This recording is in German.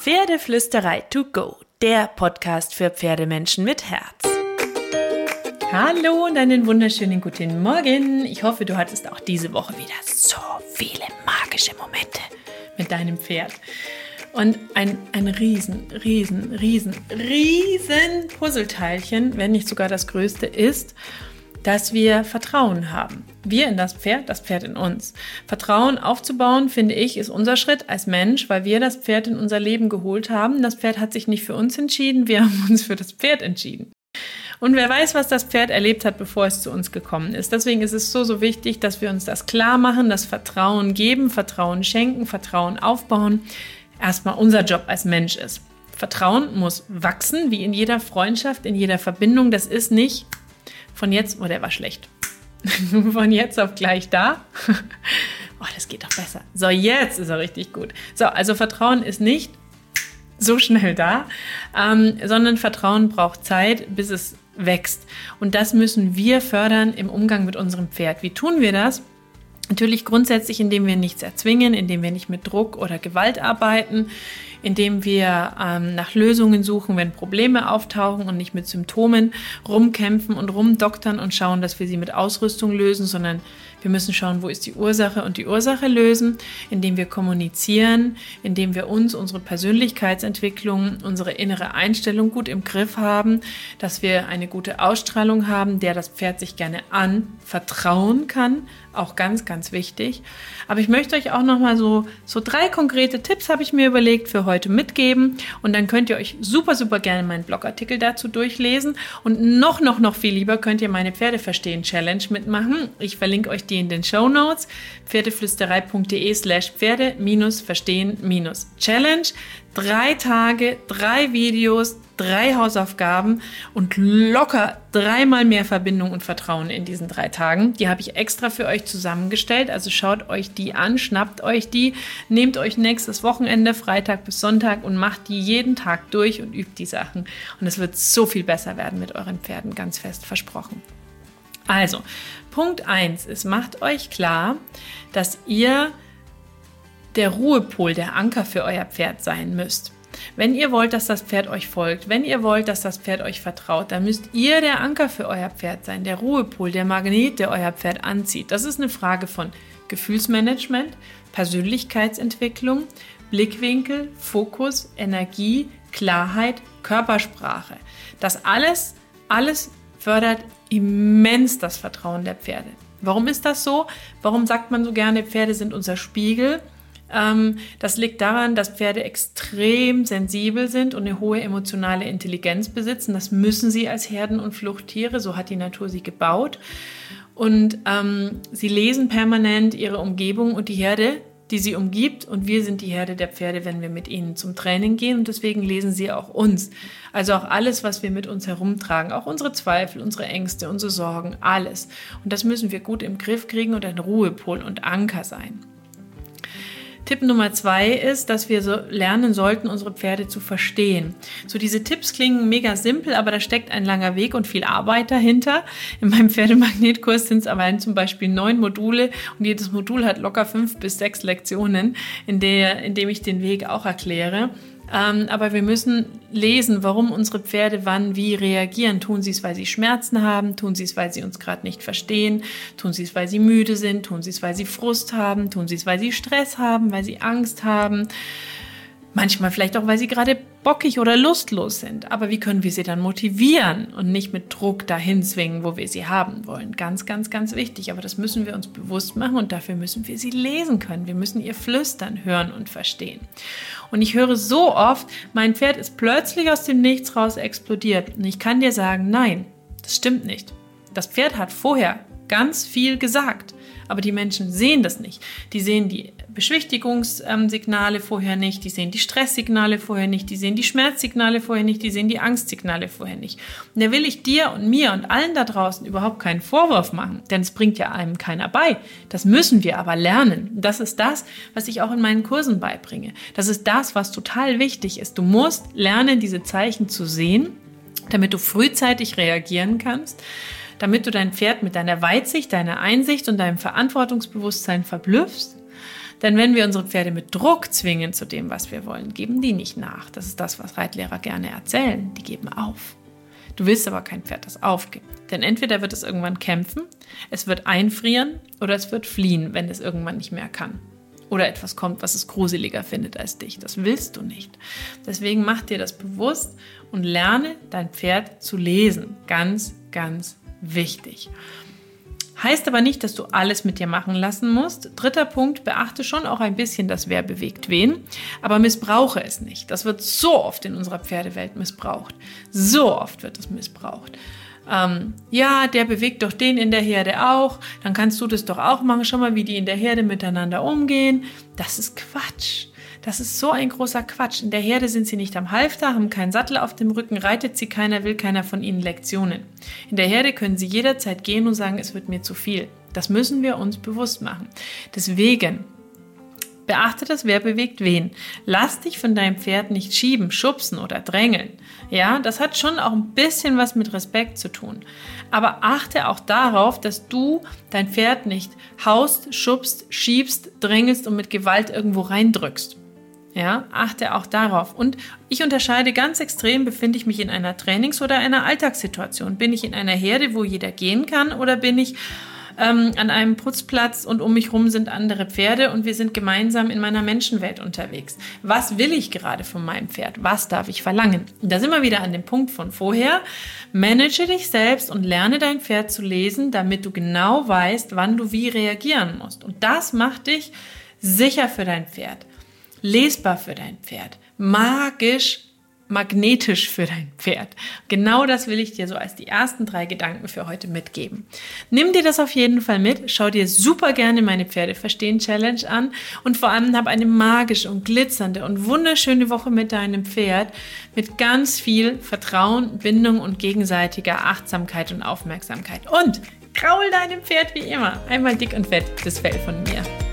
Pferdeflüsterei to go, der Podcast für Pferdemenschen mit Herz. Hallo und einen wunderschönen guten Morgen. Ich hoffe, du hattest auch diese Woche wieder so viele magische Momente mit deinem Pferd. Und ein riesen Puzzleteilchen, wenn nicht sogar das größte, ist, dass wir Vertrauen haben. Wir in das Pferd in uns. Vertrauen aufzubauen, finde ich, ist unser Schritt als Mensch, weil wir das Pferd in unser Leben geholt haben. Das Pferd hat sich nicht für uns entschieden, wir haben uns für das Pferd entschieden. Und wer weiß, was das Pferd erlebt hat, bevor es zu uns gekommen ist. Deswegen ist es so wichtig, dass wir uns das klar machen, das Vertrauen geben, Vertrauen schenken, Vertrauen aufbauen. Erstmal unser Job als Mensch ist. Vertrauen muss wachsen, wie in jeder Freundschaft, in jeder Verbindung. Das ist nicht von jetzt, der war schlecht. Von jetzt auf gleich da. Oh, das geht doch besser. So, jetzt ist er richtig gut. So, also Vertrauen ist nicht so schnell da, sondern Vertrauen braucht Zeit, bis es wächst. Und das müssen wir fördern im Umgang mit unserem Pferd. Wie tun wir das? Natürlich grundsätzlich, indem wir nichts erzwingen, indem wir nicht mit Druck oder Gewalt arbeiten, indem wir nach Lösungen suchen, wenn Probleme auftauchen und nicht mit Symptomen rumkämpfen und rumdoktern und schauen, dass wir sie mit Ausrüstung lösen, sondern wir müssen schauen, wo ist die Ursache und die Ursache lösen, indem wir kommunizieren, indem wir uns, unsere Persönlichkeitsentwicklung, unsere innere Einstellung gut im Griff haben, dass wir eine gute Ausstrahlung haben, der das Pferd sich gerne anvertrauen kann, auch ganz, ganz wichtig. Aber ich möchte euch auch nochmal so 3 konkrete Tipps, habe ich mir überlegt, für heute mitgeben und dann könnt ihr euch super gerne meinen Blogartikel dazu durchlesen und noch viel lieber könnt ihr meine Pferdeverstehen-Challenge mitmachen. Ich verlinke euch die in den Shownotes, pferdeflüsterei.de/Pferde-Verstehen-Challenge. 3 Tage, 3 Videos, 3 Hausaufgaben und locker 3-mal mehr Verbindung und Vertrauen in diesen 3 Tagen. Die habe ich extra für euch zusammengestellt, also schaut euch die an, schnappt euch die, nehmt euch nächstes Wochenende, Freitag bis Sonntag und macht die jeden Tag durch und übt die Sachen. Und es wird so viel besser werden mit euren Pferden, ganz fest versprochen. Also, Punkt 1 ist, macht euch klar, dass ihr der Ruhepol, der Anker für euer Pferd sein müsst. Wenn ihr wollt, dass das Pferd euch folgt, wenn ihr wollt, dass das Pferd euch vertraut, dann müsst ihr der Anker für euer Pferd sein, der Ruhepol, der Magnet, der euer Pferd anzieht. Das ist eine Frage von Gefühlsmanagement, Persönlichkeitsentwicklung, Blickwinkel, Fokus, Energie, Klarheit, Körpersprache. Das alles fördert immens das Vertrauen der Pferde. Warum ist das so? Warum sagt man so gerne, Pferde sind unser Spiegel? Das liegt daran, dass Pferde extrem sensibel sind und eine hohe emotionale Intelligenz besitzen. Das müssen sie als Herden- und Fluchttiere, so hat die Natur sie gebaut. Und sie lesen permanent ihre Umgebung und die Herde, die sie umgibt. Und wir sind die Herde der Pferde, wenn wir mit ihnen zum Training gehen. Und deswegen lesen sie auch uns. Also auch alles, was wir mit uns herumtragen, auch unsere Zweifel, unsere Ängste, unsere Sorgen, alles. Und das müssen wir gut im Griff kriegen und ein Ruhepol und Anker sein. Tipp Nummer 2 ist, dass wir so lernen sollten, unsere Pferde zu verstehen. So diese Tipps klingen mega simpel, aber da steckt ein langer Weg und viel Arbeit dahinter. In meinem Pferdemagnetkurs sind es aber zum Beispiel 9 Module und jedes Modul hat locker 5 bis 6 Lektionen, in dem ich den Weg auch erkläre. Aber wir müssen lesen, warum unsere Pferde wann wie reagieren. Tun sie es, weil sie Schmerzen haben? Tun sie es, weil sie uns gerade nicht verstehen? Tun sie es, weil sie müde sind? Tun sie es, weil sie Frust haben? Tun sie es, weil sie Stress haben, weil sie Angst haben? Manchmal vielleicht auch, weil sie gerade bockig oder lustlos sind. Aber wie können wir sie dann motivieren und nicht mit Druck dahin zwingen, wo wir sie haben wollen? Ganz wichtig. Aber das müssen wir uns bewusst machen und dafür müssen wir sie lesen können. Wir müssen ihr flüstern, hören und verstehen. Und ich höre so oft, mein Pferd ist plötzlich aus dem Nichts raus explodiert. Und ich kann dir sagen, nein, das stimmt nicht. Das Pferd hat vorher ganz viel gesagt. Aber die Menschen sehen das nicht. Die sehen die Beschwichtigungssignale vorher nicht, die sehen die Stresssignale vorher nicht, die sehen die Schmerzsignale vorher nicht, die sehen die Angstsignale vorher nicht. Und da will ich dir und mir und allen da draußen überhaupt keinen Vorwurf machen, denn es bringt ja einem keiner bei. Das müssen wir aber lernen. Das ist das, was ich auch in meinen Kursen beibringe. Das ist das, was total wichtig ist. Du musst lernen, diese Zeichen zu sehen, damit du frühzeitig reagieren kannst, damit du dein Pferd mit deiner Weitsicht, deiner Einsicht und deinem Verantwortungsbewusstsein verblüffst, Denn wenn wir unsere Pferde mit Druck zwingen zu dem, was wir wollen, geben die nicht nach. Das ist das, was Reitlehrer gerne erzählen. Die geben auf. Du willst aber kein Pferd, das aufgibt. Denn entweder wird es irgendwann kämpfen, es wird einfrieren oder es wird fliehen, wenn es irgendwann nicht mehr kann. Oder etwas kommt, was es gruseliger findet als dich. Das willst du nicht. Deswegen mach dir das bewusst und lerne dein Pferd zu lesen. Ganz, ganz wichtig. Heißt aber nicht, dass du alles mit dir machen lassen musst. 3. Punkt, beachte schon auch ein bisschen das Wer bewegt wen, aber missbrauche es nicht. Das wird so oft in unserer Pferdewelt missbraucht. So oft wird es missbraucht. Ja, der bewegt doch den in der Herde auch, dann kannst du das doch auch machen. Schau mal, wie die in der Herde miteinander umgehen. Das ist Quatsch. Das ist so ein großer Quatsch. In der Herde sind sie nicht am Halfter, haben keinen Sattel auf dem Rücken, reitet sie keiner, will keiner von ihnen Lektionen. In der Herde können sie jederzeit gehen und sagen, es wird mir zu viel. Das müssen wir uns bewusst machen. Deswegen beachte das, wer bewegt wen. Lass dich von deinem Pferd nicht schieben, schubsen oder drängeln. Ja, das hat schon auch ein bisschen was mit Respekt zu tun. Aber achte auch darauf, dass du dein Pferd nicht haust, schubst, schiebst, drängelst und mit Gewalt irgendwo reindrückst. Ja, achte auch darauf. Und ich unterscheide ganz extrem, befinde ich mich in einer Trainings- oder einer Alltagssituation. Bin ich in einer Herde, wo jeder gehen kann, oder bin ich an einem Putzplatz und um mich rum sind andere Pferde und wir sind gemeinsam in meiner Menschenwelt unterwegs? Was will ich gerade von meinem Pferd? Was darf ich verlangen? Und da sind wir wieder an dem Punkt von vorher. Manage dich selbst und lerne dein Pferd zu lesen, damit du genau weißt, wann du wie reagieren musst. Und das macht dich sicher für dein Pferd. Lesbar für dein Pferd, magnetisch für dein Pferd. Genau das will ich dir so als die ersten 3 Gedanken für heute mitgeben. Nimm dir das auf jeden Fall mit, schau dir super gerne meine Pferde-Verstehen-Challenge an und vor allem hab eine magische und glitzernde und wunderschöne Woche mit deinem Pferd mit ganz viel Vertrauen, Bindung und gegenseitiger Achtsamkeit und Aufmerksamkeit. Und kraul deinem Pferd wie immer einmal dick und fett das Fell von mir.